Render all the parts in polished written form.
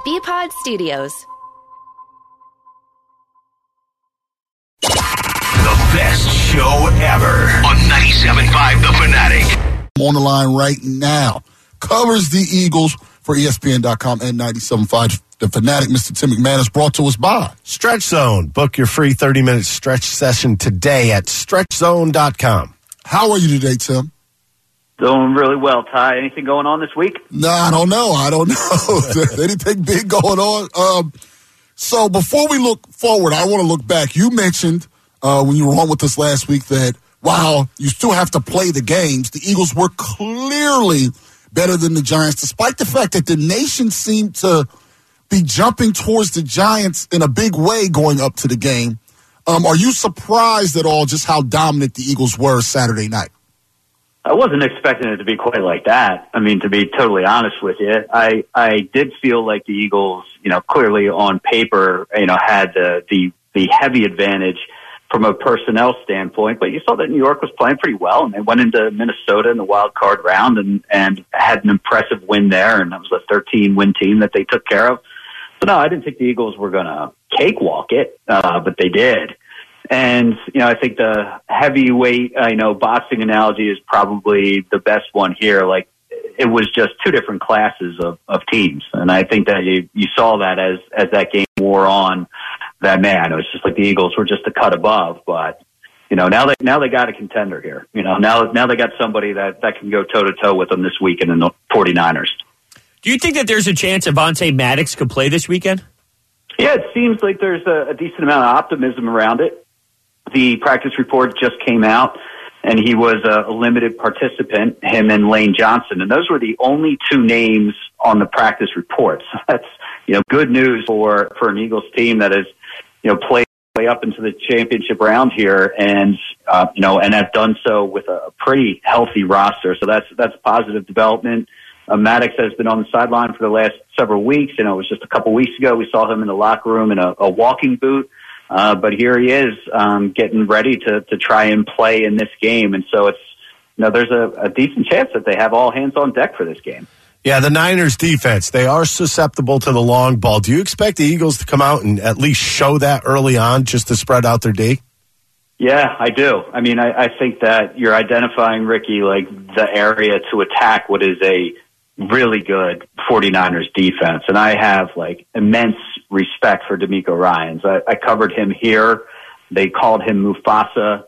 BPod Studios. The best show ever on 97.5 The Fanatic. On the line right now. Covers the Eagles for ESPN.com and 97.5 The Fanatic. Mr. Tim McManus, brought to us by Stretch Zone. Book your free 30-minute stretch session today at stretchzone.com. How are you today, Tim? Doing really well, Ty. Anything going on this week? No, I don't know. Anything big going on? So before we look forward, I want to look back. You mentioned when you were on with us last week that while you still have to play the games, the Eagles were clearly better than the Giants, despite the fact that the nation seemed to be jumping towards the Giants in a big way going up to the game. Are you surprised at all just how dominant the Eagles were Saturday night? I wasn't expecting it to be quite like that. I mean, to be totally honest with you, I did feel like the Eagles, clearly on paper, had the heavy advantage from a personnel standpoint. But you saw that New York was playing pretty well, and they went into Minnesota in the wild card round and had an impressive win there, and that was a 13-win team that they took care of. So no, I didn't think the Eagles were going to cakewalk it, but they did. And, I think the heavyweight, boxing analogy is probably the best one here. Like, it was just two different classes of teams. And I think that you saw that as that game wore on, that man, it was just like the Eagles were just a cut above. But, now they got a contender here. Now they got somebody that can go toe-to-toe with them this weekend in the 49ers. Do you think that there's a chance Avonte Maddox could play this weekend? Yeah, it seems like there's a decent amount of optimism around it. The practice report just came out, and he was a limited participant, him and Lane Johnson. And those were the only two names on the practice report. So that's, good news for an Eagles team that has, played way up into the championship round here and have done so with a pretty healthy roster. So that's positive development. Maddox has been on the sideline for the last several weeks. It was just a couple weeks ago we saw him in the locker room in a walking boot. But here he is getting ready to try and play in this game. And so it's, there's a decent chance that they have all hands on deck for this game. Yeah, the Niners defense, they are susceptible to the long ball. Do you expect the Eagles to come out and at least show that early on just to spread out their D? Yeah, I do. I mean, I think that you're identifying, Ricky, like the area to attack what is a really good 49ers defense. And I have immense respect for DeMeco Ryans. I covered him here. They called him Mufasa,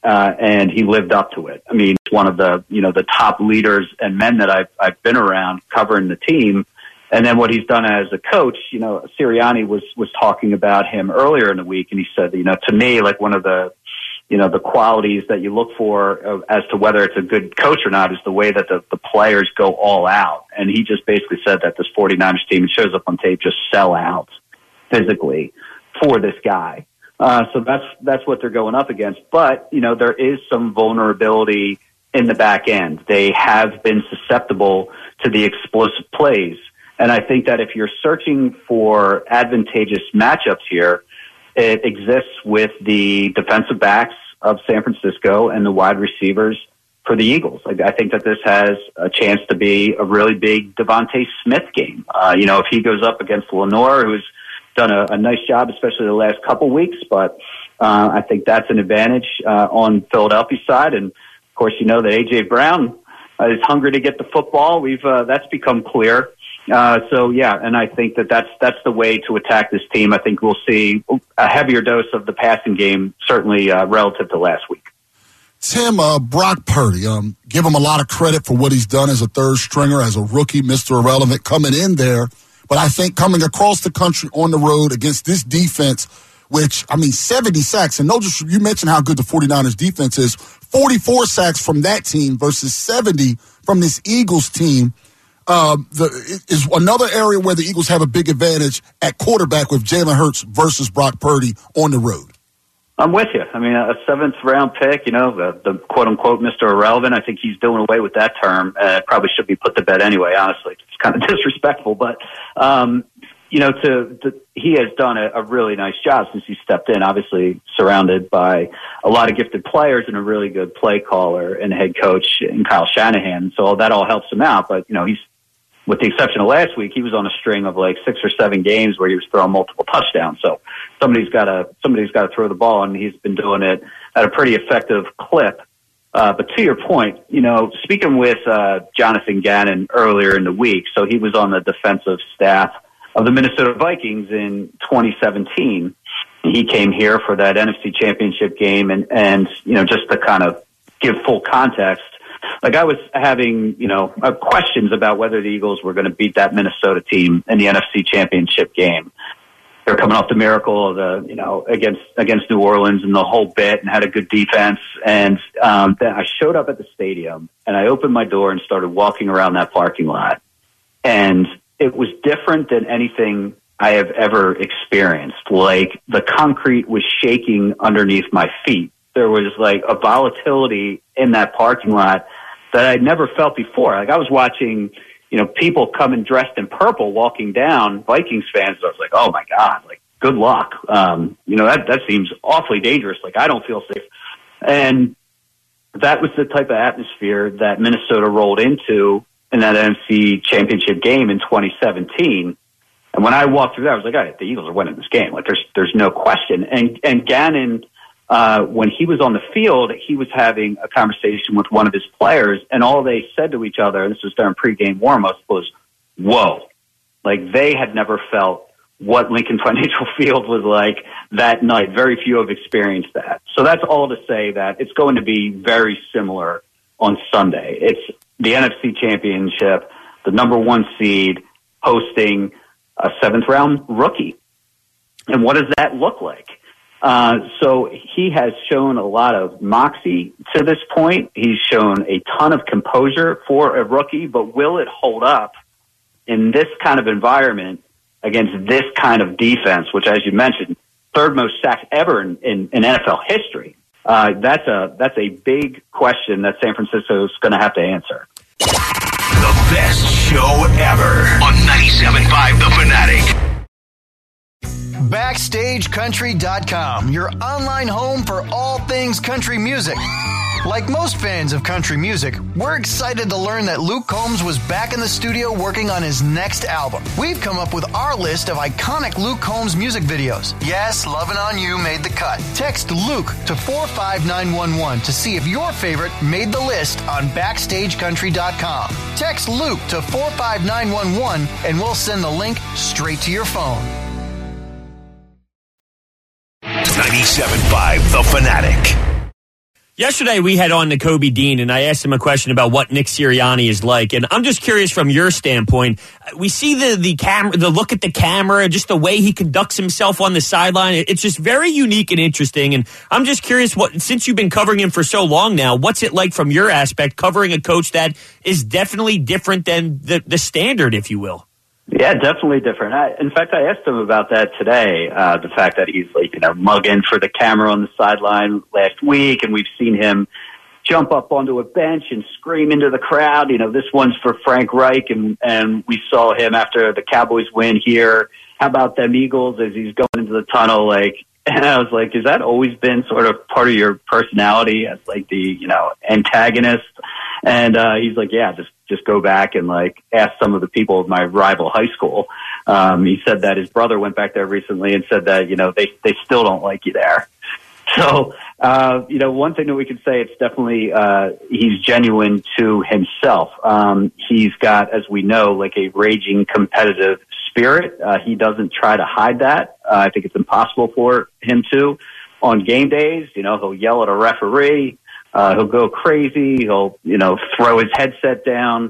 and he lived up to it. I mean, he's one of the, the top leaders and men that I've been around covering the team. And then what he's done as a coach, Sirianni was talking about him earlier in the week. And he said, to me, like one of the qualities that you look for as to whether it's a good coach or not is the way that the players go all out. And he just basically said that this 49ers team, it shows up on tape, just sell out physically for this guy. So that's what they're going up against. But, there is some vulnerability in the back end. They have been susceptible to the explosive plays. And I think that if you're searching for advantageous matchups here, it exists with the defensive backs of San Francisco and the wide receivers for the Eagles. I think that this has a chance to be a really big Devontae Smith game. If he goes up against Lenoir, who's done a nice job, especially the last couple weeks, but I think that's an advantage on Philadelphia's side. And of course, that A.J. Brown is hungry to get the football. That's become clear. And I think that's the way to attack this team. I think we'll see a heavier dose of the passing game, certainly relative to last week. Tim, Brock Purdy, give him a lot of credit for what he's done as a third stringer, as a rookie, Mr. Irrelevant, coming in there. But I think coming across the country on the road against this defense, which, 70 sacks, and you mentioned how good the 49ers defense is, 44 sacks from that team versus 70 from this Eagles team. Is another area where the Eagles have a big advantage at quarterback with Jalen Hurts versus Brock Purdy on the road. I'm with you. A seventh-round pick, the quote-unquote Mr. Irrelevant, I think he's doing away with that term. It probably should be put to bed anyway, honestly. It's kind of disrespectful. But, he has done a really nice job since he stepped in, obviously surrounded by a lot of gifted players and a really good play caller and head coach in Kyle Shanahan. So that all helps him out. But, with the exception of last week, he was on a string of like 6 or 7 games where he was throwing multiple touchdowns. So somebody's got to throw the ball, and he's been doing it at a pretty effective clip. But to your point, speaking with Jonathan Gannon earlier in the week, so he was on the defensive staff of the Minnesota Vikings in 2017. He came here for that NFC Championship game, and just to kind of give full context, like I was having, questions about whether the Eagles were going to beat that Minnesota team in the NFC Championship game. They're coming off the miracle of against New Orleans and the whole bit, and had a good defense. And then I showed up at the stadium, and I opened my door and started walking around that parking lot. And it was different than anything I have ever experienced. Like, the concrete was shaking underneath my feet. There was like a volatility in that parking lot that I'd never felt before. Like, I was watching, people coming dressed in purple walking down, Vikings fans. I was like, oh my God, like, good luck. That seems awfully dangerous. Like, I don't feel safe. And that was the type of atmosphere that Minnesota rolled into in that NFC Championship game in 2017. And when I walked through that, I was like, all right, the Eagles are winning this game. Like, there's no question. And Gannon, when he was on the field, he was having a conversation with one of his players, and all they said to each other, and this was during pregame warm-ups, was, whoa. Like, they had never felt what Lincoln Financial Field was like that night. Very few have experienced that. So that's all to say that it's going to be very similar on Sunday. It's the NFC Championship, the number 1 seed, hosting a 7th-round rookie. And what does that look like? So he has shown a lot of moxie to this point. He's shown a ton of composure for a rookie, but will it hold up in this kind of environment against this kind of defense, which, as you mentioned, 3rd most sacks ever in NFL history? That's a big question that San Francisco is going to have to answer. The best show ever on 97.5 The Fanatic. BackstageCountry.com, your online home for all things country music. Like most fans of country music, we're excited to learn that Luke Combs was back in the studio working on his next album. We've come up with our list of iconic Luke Combs music videos. Yes, Lovin' On You made the cut. Text Luke to 45911 to see if your favorite made the list on BackstageCountry.com. Text Luke to 45911 and we'll send the link straight to your phone. 97.5 The Fanatic. Yesterday, we had on Nakobe Dean, and I asked him a question about what Nick Sirianni is like. And I'm just curious from your standpoint. We see the camera, the look at the camera, just the way he conducts himself on the sideline. It's just very unique and interesting. And I'm just curious, since you've been covering him for so long now, what's it like from your aspect, covering a coach that is definitely different than the standard, if you will? Yeah, definitely different. In fact, I asked him about that today, the fact that he's mugging for the camera on the sideline last week, and we've seen him jump up onto a bench and scream into the crowd. This one's for Frank Reich, and we saw him after the Cowboys win here. How about them Eagles as he's going into the tunnel? And I was like, has that always been sort of part of your personality as the, antagonist? And he's like, yeah, just go back and ask some of the people of my rival high school. He said that his brother went back there recently and said that, they still don't like you there. So, one thing that we could say, it's definitely, he's genuine to himself. He's got, as we know, a raging competitive spirit. He doesn't try to hide that. I think it's impossible for him to. On game days, he'll yell at a referee. He'll go crazy. He'll, throw his headset down.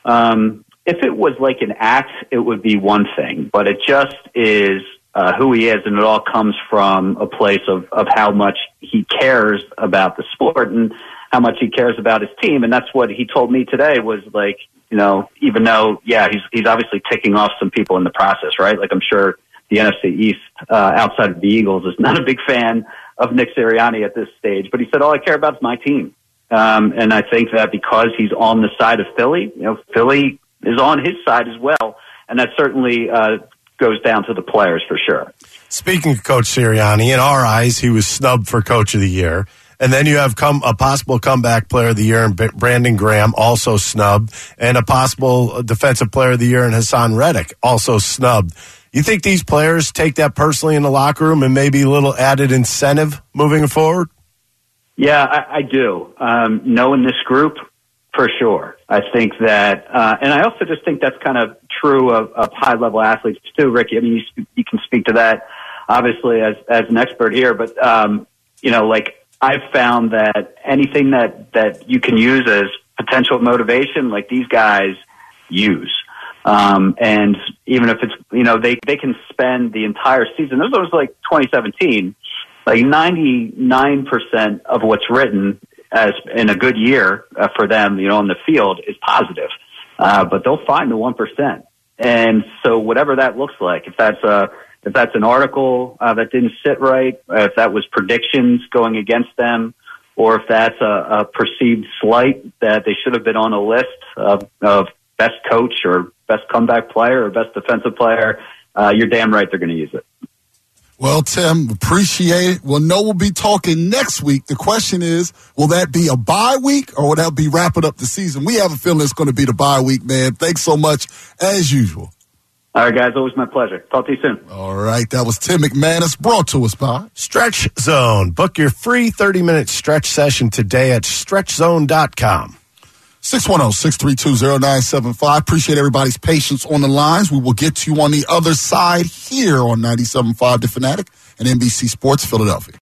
If it was like an act, it would be one thing, but it just is who he is, and it all comes from a place of how much he cares about the sport and how much he cares about his team. And that's what he told me today was even though, he's obviously ticking off some people in the process, right? I'm sure the NFC East, outside of the Eagles, is not a big fan of Nick Sirianni at this stage, but he said, all I care about is my team. And I think that because he's on the side of Philly, Philly is on his side as well. And that certainly goes down to the players for sure. Speaking of Coach Sirianni, in our eyes, he was snubbed for Coach of the Year. And then you have a possible comeback player of the year in Brandon Graham, also snubbed, and a possible defensive player of the year in Hassan Reddick, also snubbed. You think these players take that personally in the locker room and maybe a little added incentive moving forward? Yeah, I do. Knowing this group, for sure. I think that, and I also just think that's kind of true of high-level athletes too, Ricky. I mean, you can speak to that, obviously, as an expert here. But, like I've found that anything that you can use as potential motivation, like these guys use. And even if it's, they can spend the entire season. This was like 2017, like 99% of what's written as in a good year for them, on the field is positive. But they'll find the 1%. And so whatever that looks like, if that's an article that didn't sit right, if that was predictions going against them, or if that's a perceived slight that they should have been on a list of best coach or best comeback player or best defensive player, you're damn right they're going to use it. Well, Tim, appreciate it. We'll be talking next week. The question is, will that be a bye week or will that be wrapping up the season? We have a feeling it's going to be the bye week, man. Thanks so much, as usual. All right, guys. Always my pleasure. Talk to you soon. All right. That was Tim McManus, brought to us by Stretch Zone. Book your free 30-minute stretch session today at StretchZone.com. 610-632-0975. Appreciate everybody's patience on the lines. We will get to you on the other side here on 97.5 The Fanatic and NBC Sports Philadelphia.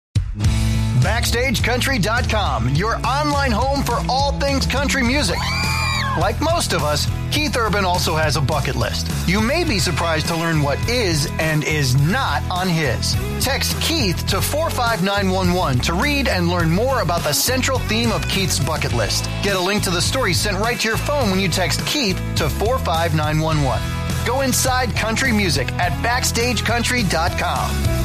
BackstageCountry.com, your online home for all things country music. Like most of us, Keith Urban also has a bucket list. You may be surprised to learn what is and is not on his. Text Keith to 45911 to read and learn more about the central theme of Keith's bucket list. Get a link to the story sent right to your phone when you text Keith to 45911. Go inside country music at BackstageCountry.com.